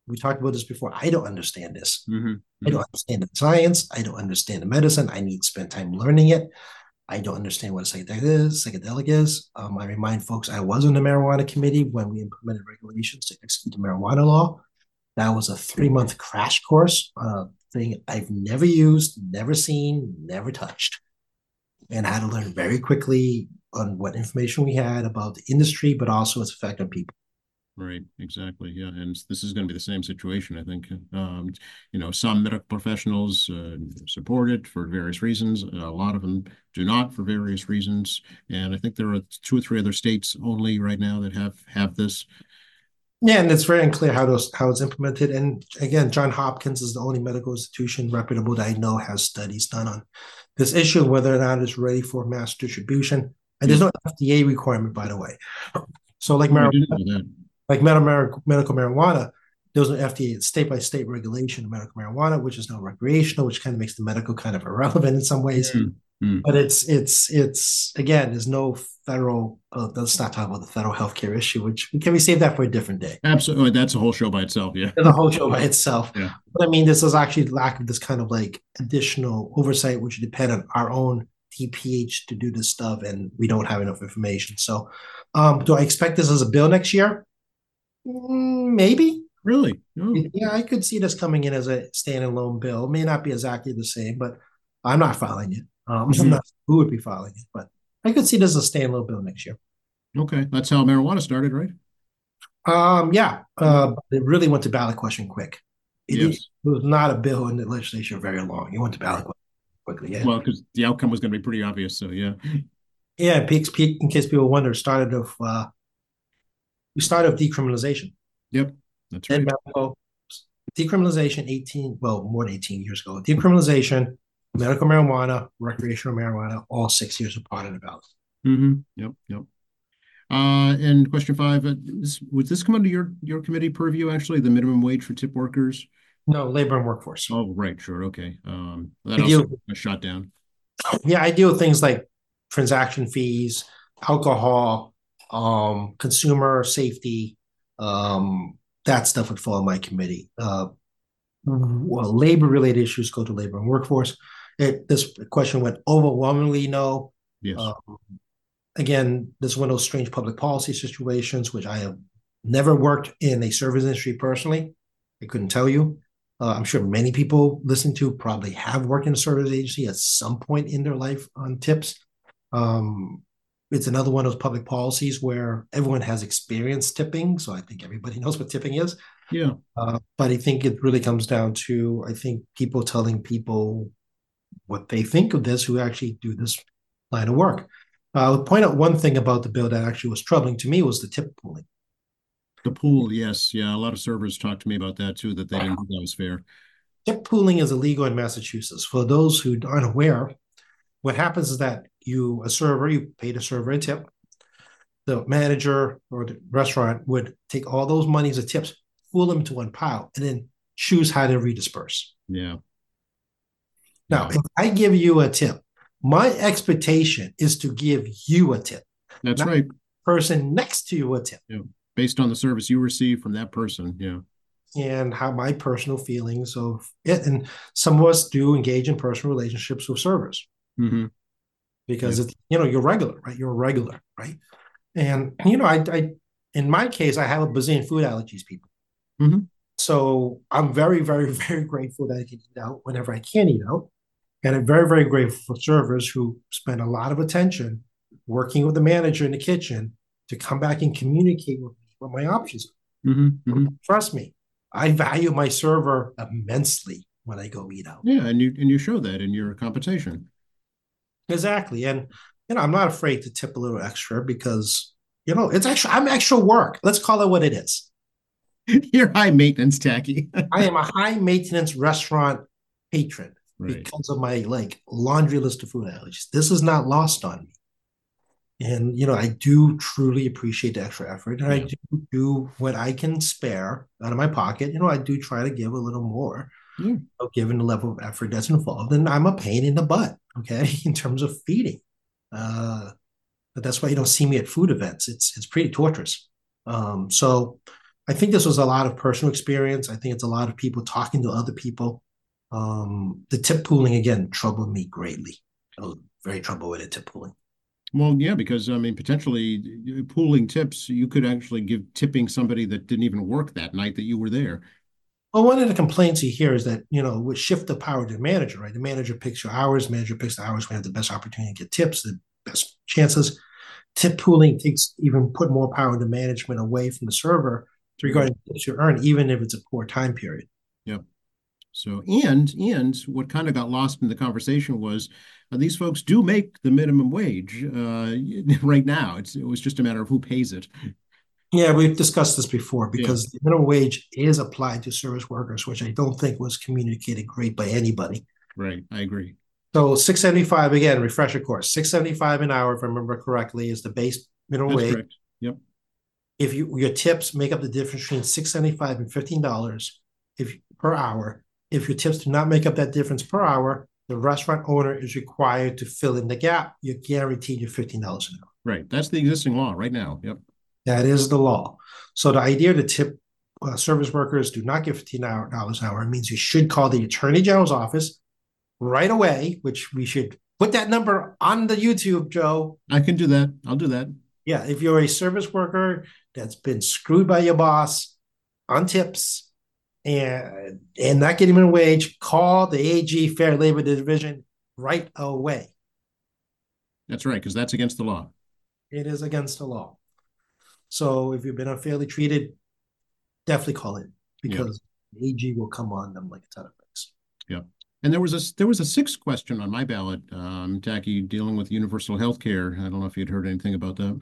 we talked about this before. I don't understand this. Hmm. I Hmm. don't understand the science. I don't understand the medicine. I need to spend time learning it. I don't understand what a psychedelic is. Psychedelic is. Um, I remind folks I was on the marijuana committee when we implemented regulations to execute the marijuana law. That was a three month crash course, uh, thing I've never used, never seen, never touched, and I had to learn very quickly on what information we had about the industry, but also its effect on people. Right, exactly. Yeah, and this is going to be the same situation, I think. Um, you know, some medical professionals uh, support it for various reasons. A lot of them do not for various reasons. And I think there are two or three other states only right now that have have this. Yeah, and it's very unclear how those how it's implemented. And again, John Hopkins is the only medical institution reputable that I know has studies done on this issue, whether or not it's ready for mass distribution. And there's Yeah. no F D A requirement, by the way. So, like Oh, I marijuana, didn't know that. like medical medical marijuana, there's an F D A state by state regulation of medical marijuana, which is now recreational, which kind of makes the medical kind of irrelevant in some ways. Mm, mm. But it's it's it's again, there's no federal. Uh, let's not talk about the federal healthcare issue, which can we save that for a different day? Absolutely. That's a whole show by itself. Yeah. The whole show by itself. Yeah. But I mean, this is actually lack of this kind of like additional oversight, which depend on our own T P H to do this stuff, and we don't have enough information. So, um, do I expect this as a bill next year? Mm, maybe. Really? Oh. Yeah, I could see this coming in as a standalone bill. It may not be exactly the same, but I'm not filing it. Um, I'm Mhm. not who would be filing it, but I could see this as a standalone bill next year. Okay. That's how marijuana started, right? Um, yeah, uh, Mhm. it really went to ballot question quick. It, it Yes. was not a bill in the legislature very long. It went to ballot Right. question quickly. Yeah, Well, because the outcome was going to be pretty obvious. So yeah. yeah. Peaks, peak. In case people wonder, started of uh, we started with decriminalization. Yep. That's Then right. medical decriminalization eighteen, well, more than eighteen years ago. Decriminalization, medical marijuana, recreational marijuana, all six years apart in the ballot. Hmm. Yep. Yep. Uh, and question five, uh, this, would this come under your your committee purview, actually, the minimum wage for tip workers? No, labor and workforce. Oh, right, sure, okay. Um, that I also deal, got shot down. yeah, I deal with things like transaction fees, alcohol, um, consumer safety. Um, that stuff would fall on my committee. Uh, well, labor-related issues go to labor and workforce. It, this question went overwhelmingly no. Yes. Uh, again, this is one of those strange public policy situations, which I have never worked in a service industry personally. I couldn't tell you. Uh, I'm sure many people listening to probably have worked in a service agency at some point in their life on tips. Um, it's another one of those public policies where everyone has experienced tipping, so I think everybody knows what tipping is. Yeah. Uh, but I think it really comes down to I think people telling people what they think of this who actually do this line of work. Uh, I would point out one thing about the bill that actually was troubling to me was the tip pooling. The pool, yes. Yeah, a lot of servers talked to me about that too, that they didn't think that was fair. Tip pooling is illegal in Massachusetts. For those who aren't aware, what happens is that you, a server, you pay the server a tip. The manager or the restaurant would take all those monies of tips, pool them into one pile, and then choose how to redisperse. Yeah. Now, Yeah. if I give you a tip, my expectation is to give you a tip, That's not right. the person next to you a tip. Yeah. Based on the service you receive from that person. Yeah. And how my personal feelings of it. And some of us do engage in personal relationships with servers Hmm. because Yeah. it's, you know, you're regular, right? You're a regular, right? And, you know, I, I in my case, I have a bazillion food allergies, people. Hmm. So I'm very, very, very grateful that I can eat out whenever I can eat out. And I'm very, very grateful for servers who spend a lot of attention working with the manager in the kitchen to come back and communicate with me what my options are. Hmm. Hmm. Trust me, I value my server immensely when I go eat out. Yeah, and you and you show that in your compensation. Exactly. And you know, I'm not afraid to tip a little extra because, you know, it's actually I'm extra work. Let's call it what it is. You're high maintenance, Tacky. I am a high maintenance restaurant patron Right. because of my like laundry list of food allergies. This is not lost on me. And you know, I do truly appreciate the extra effort, and I Yeah. do do what I can spare out of my pocket. You know, I do try to give a little more, Yeah. you know, given the level of effort that's involved. And I'm a pain in the butt, okay, in terms of feeding. Uh, but that's why you don't see me at food events. It's it's pretty torturous. Um, so I think this was a lot of personal experience. I think it's a lot of people talking to other people. Um, the tip pooling again troubled me greatly. I was very troubled with it, tip pooling. Well, yeah, because I mean, potentially uh, pooling tips, you could actually give tipping somebody that didn't even work that night that you were there. Well, one of the complaints you hear is that, you know, with shift the power to the manager, right? The manager picks your hours, manager picks the hours. We have the best opportunity to get tips, the best chances. Tip pooling takes even put more power to management away from the server Right. regarding tips you earn, even if it's a poor time period. Yep. So, and and what kind of got lost in the conversation was uh, these folks do make the minimum wage uh, right now. It's it was just a matter of who pays it. Yeah, we've discussed this before Yeah. because the minimum wage is applied to service workers, which I don't think was communicated great by anybody. Right. I agree. So six seventy-five again, refresher course, six seventy-five an hour, if I remember correctly, is the base minimum That's wage. correct. Yep. If you your tips make up the difference between six seventy-five and fifteen dollars if per hour. If your tips do not make up that difference per hour, the restaurant owner is required to fill in the gap. You're guaranteed your fifteen dollars an hour. Right. That's the existing law right now. Yep. That is the law. So the idea to tip uh, service workers do not get fifteen dollars an hour means you should call the Attorney General's office right away, which we should put that number on the YouTube, Joe. I can do that. I'll do that. Yeah, if you're a service worker that's been screwed by your boss on tips and and not getting a wage, call the A G Fair Labor Division right away. That's right, because that's against the law. It is against the law. So if you've been unfairly treated, definitely call it Yeah. because the A G will come on them like a ton of things. Yeah. And there was a there was a sixth question on my ballot, um, Tacky, dealing with universal health care. I don't know if you'd heard anything about that.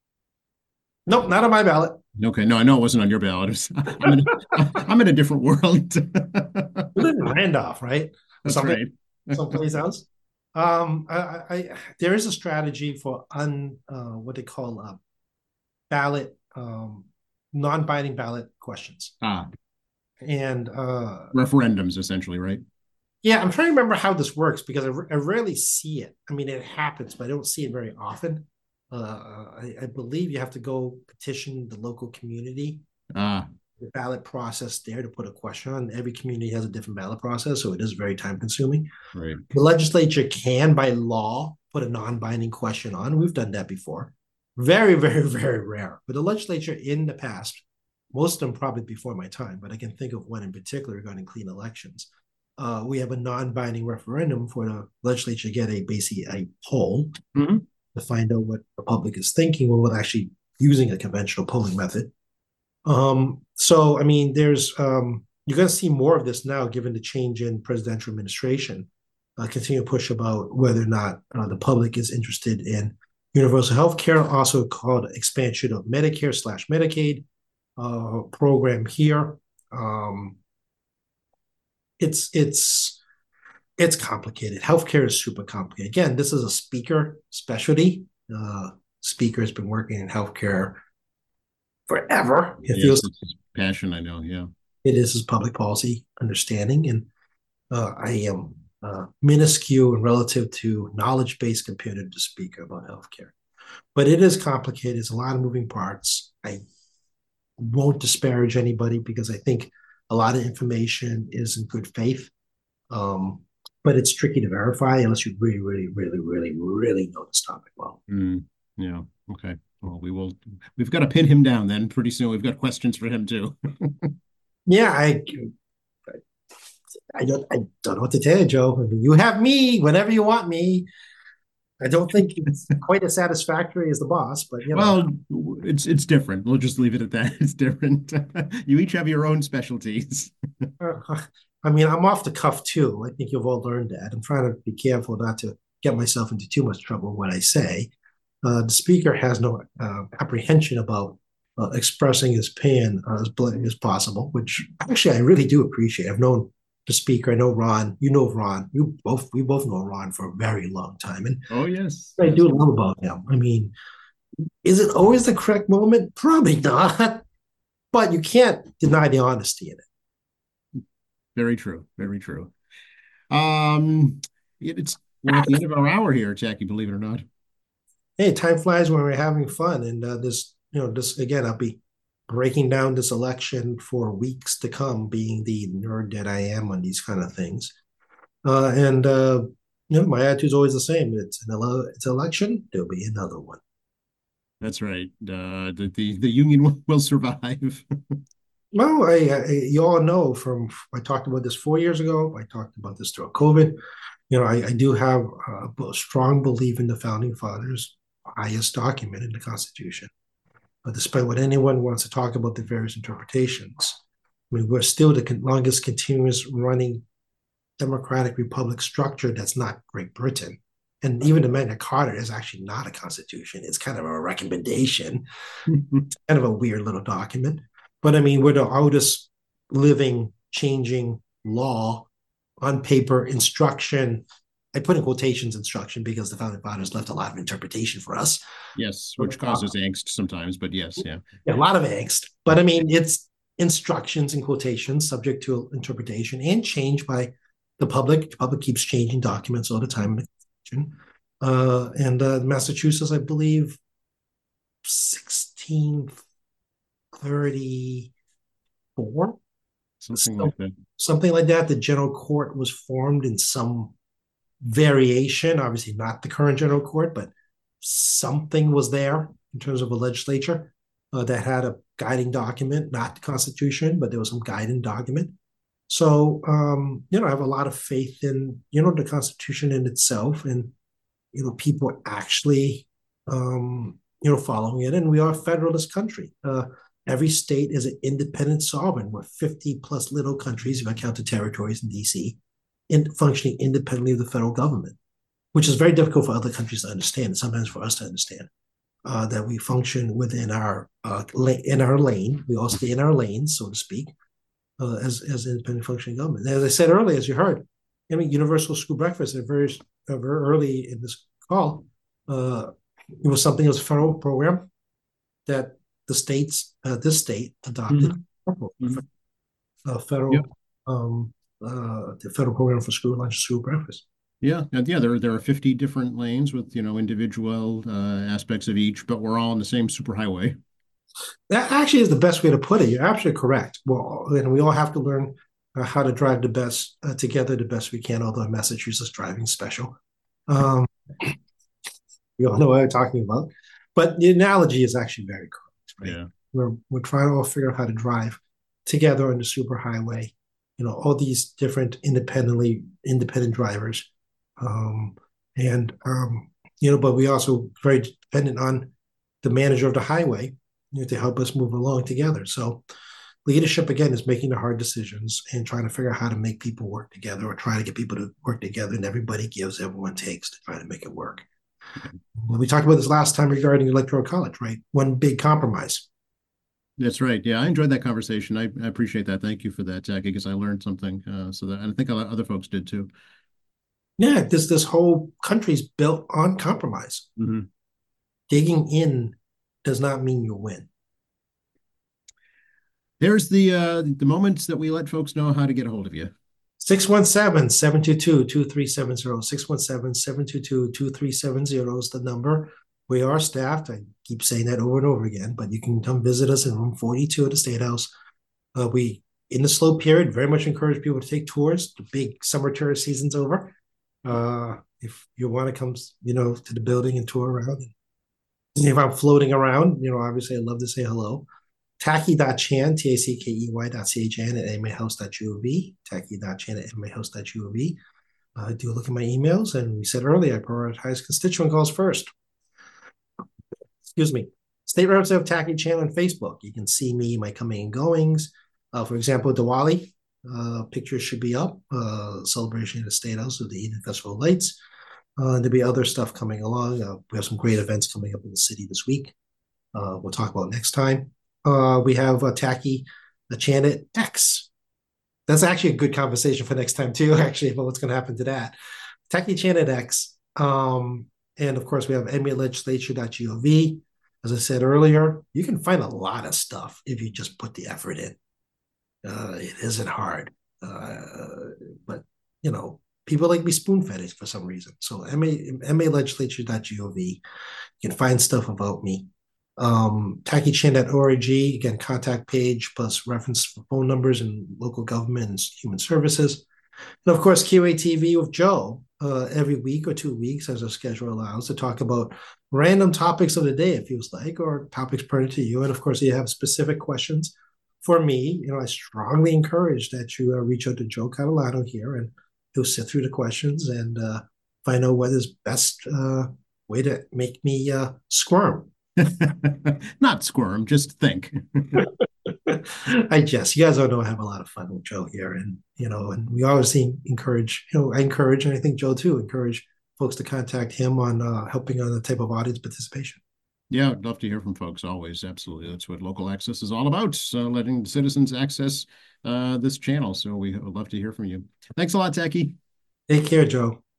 Nope, not on my ballot. Okay, no, I know it wasn't on your ballot. It was- I'm in a, I'm in a different world. You live in Randolph, right? That's Something, right. someplace else. Um, I, I, there is a strategy for un, uh, what they call uh, ballot, um, non-binding ballot questions, Ah, and uh, referendums, essentially, right? yeah, I'm trying to remember how this works because I, I rarely see it. I mean, it happens, but I don't see it very often. Uh, I, I believe you have to go petition the local community, Ah, the ballot process there to put a question on. Every community has a different ballot process, so it is very time consuming. right. The legislature can, by law, put a non-binding question on. We've done that before. Very, very, very rare. But the legislature in the past, most of them probably before my time, but I can think of one in particular regarding clean elections. Uh, we have a non-binding referendum for the legislature to get a basically a poll Mm-hmm. to find out what the public is thinking without actually using a conventional polling method. Um, so, I mean, there's um, you're going to see more of this now, given the change in presidential administration. Uh, continue to push about whether or not uh, the public is interested in universal health care, also called expansion of Medicare slash Medicaid uh, program here. Um, it's it's it's complicated. Healthcare is super complicated. Again, this is a speaker specialty. Uh, speaker has been working in healthcare forever. It Yes, feels it's his passion, I know. Yeah. it is his public policy understanding, and uh, I am uh, minuscule and relative to knowledge base compared to the speaker about healthcare. But it is complicated. It's a lot of moving parts. I won't disparage anybody because I think a lot of information is in good faith. Um, but it's tricky to verify unless you really, really, really, really, really know this topic well. Mm, yeah. Okay. Well, we will. We've got to pin him down then. Pretty soon, we've got questions for him too. Yeah, I, I don't, I don't know what to tell you, Joe. I mean, you have me whenever you want me. I don't think it's quite as satisfactory as the boss, but you know. Well, it's it's different. We'll just leave it at that. It's different. You each have your own specialties. Uh, I mean, I'm off the cuff too. I think you've all learned that. I'm trying to be careful not to get myself into too much trouble when I say. Uh, the speaker has no uh, apprehension about uh, expressing his pain uh, as bluntly as possible, which actually I really do appreciate. I've known the speaker. I know Ron. You know Ron. You both we both know Ron for a very long time, and Oh yes, I yes. do love about him. I mean, is it always the correct moment? Probably not, but you can't deny the honesty in it. Very true. Very true. Um, it, it's we're at the end of our hour here, Jackie. Believe it or not. Hey, time flies when we're having fun, and uh, this, you know, this again, I'll be breaking down this election for weeks to come, being the nerd that I am on these kind of things. Uh, and uh, you know, my attitude's always the same. It's an ele- it's an election. There'll be another one. That's right. Uh, the, the the union will, will survive. Well, I, I, you all know from I talked about this four years ago. I talked about this throughout COVID. You know, I, I do have a strong belief in the founding fathers' highest document in the Constitution. But despite what anyone wants to talk about the various interpretations, I mean, we're still the longest continuous running democratic republic structure that's not Great Britain. And even the Magna Carta is actually not a constitution. It's kind of a recommendation, kind of a weird little document. But I mean, we're the oldest living, changing law on paper instruction. I put in quotations instruction because the founding fathers left a lot of interpretation for us. Yes, which causes angst sometimes, but yes, yeah. yeah. A lot of angst. But I mean, it's instructions and quotations subject to interpretation and change by the public. The public keeps changing documents all the time in the Constitution. Uh, and uh, Massachusetts, I believe, sixteen thirty-four. Something like that. Something like that. The general court was formed in some variation, obviously not the current general court, but something was there in terms of a legislature uh, that had a guiding document, not the Constitution, but there was some guiding document. So, um, you know, I have a lot of faith in, you know, the Constitution in itself and, you know, people actually, um, you know, following it. And we are a federalist country. Uh, every state is an independent sovereign. We're fifty plus little countries, if I count the territories in D C, in functioning independently of the federal government, which is very difficult for other countries to understand, and sometimes for us to understand. Uh, that we function within our uh, in our lane. We all stay in our lanes, so to speak, uh, as as independent functioning government. As I said earlier, as you heard, I mean, universal school breakfast at very uh, very early in this call, uh, it was something that was a federal program that the states, uh, this state adopted, mm-hmm. uh, federal yep. um, uh, the federal program for school lunch, school breakfast. Yeah, yeah. There, there are fifty different lanes with you know individual uh, aspects of each, but we're all on the same superhighway. That actually is the best way to put it. You're absolutely correct. Well, and we all have to learn uh, how to drive the best uh, together, the best we can. Although Massachusetts driving special, um, we all know what I'm talking about. But the analogy is actually very correct. Right? Yeah, we're we're trying to all figure out how to drive together on the superhighway. You know, all these different independently independent drivers. Um, and, um, you know, but we also very dependent on the manager of the highway you know, to help us move along together. So leadership, again, is making the hard decisions and trying to figure out how to make people work together or try to get people to work together, and everybody gives, everyone takes to try to make it work. Well, we talked about this last time regarding electoral college, right? One big compromise. That's right. Yeah, I enjoyed that conversation. I, I appreciate that. Thank you for that, Jackie, because I learned something. Uh, so that, and I think other folks did too. Yeah, this this whole country's built on compromise. Mm-hmm. Digging in does not mean you win. There's the uh, the moments that we let folks know how to get a hold of you. six one seven, seven two two, two three seven zero. six one seven, seven two two, two three seven zero is the number. We are staffed. I keep saying that over and over again, but you can come visit us in room forty-two at the State House. Uh, we, in the slow period, very much encourage people to take tours. The big summer tourist season's over. Uh, if you want to come, you know, to the building and tour around. And if I'm floating around, you know, obviously I'd love to say hello. Tacky.chan, T A C K E Y dot C H N at M A house dot U of V, tacky.chan at M A house dot U of V. Uh, do look at my emails, and we said earlier, I prioritize constituent calls first. Excuse me. State Representative Tacky Chan on Facebook. You can see me, my coming and goings. Uh, for example, Diwali. Uh, pictures should be up. Uh, celebration in the State House of the Eden Festival of Lights. Uh, there'll be other stuff coming along. Uh, we have some great events coming up in the city this week. Uh, we'll talk about next time. Uh, we have uh, Tacky uh, Janet X. That's actually a good conversation for next time too, actually, about what's going to happen to that. Tacky Janet X. Um, and of course, we have M A legislature dot gov. As I said earlier, you can find a lot of stuff if you just put the effort in. Uh, it isn't hard, uh, but you know, people like me spoon-fed it for some reason. So M A legislature dot gov, you can find stuff about me. um, tacky chan dot org, again, contact page plus reference for phone numbers and local government and human services. And of course, Q A T V with Joe uh, every week or two weeks, as our schedule allows, to talk about random topics of the day, it feels like, or topics pertinent to you. And of course, you have specific questions for me. You know, I strongly encourage that you uh, reach out to Joe Catalano here, and he'll sit through the questions and uh, find out what is best uh, way to make me uh, squirm. Not squirm, just think. I guess you guys all know I have a lot of fun with Joe here, and you know, and we always encourage. You know, I encourage, and I think Joe too encourage folks to contact him on uh, helping on the type of audience participation. Yeah, I'd love to hear from folks always. Absolutely. That's what local access is all about, uh, letting citizens access uh, this channel. So we would love to hear from you. Thanks a lot, Tacky. Take care, Joe.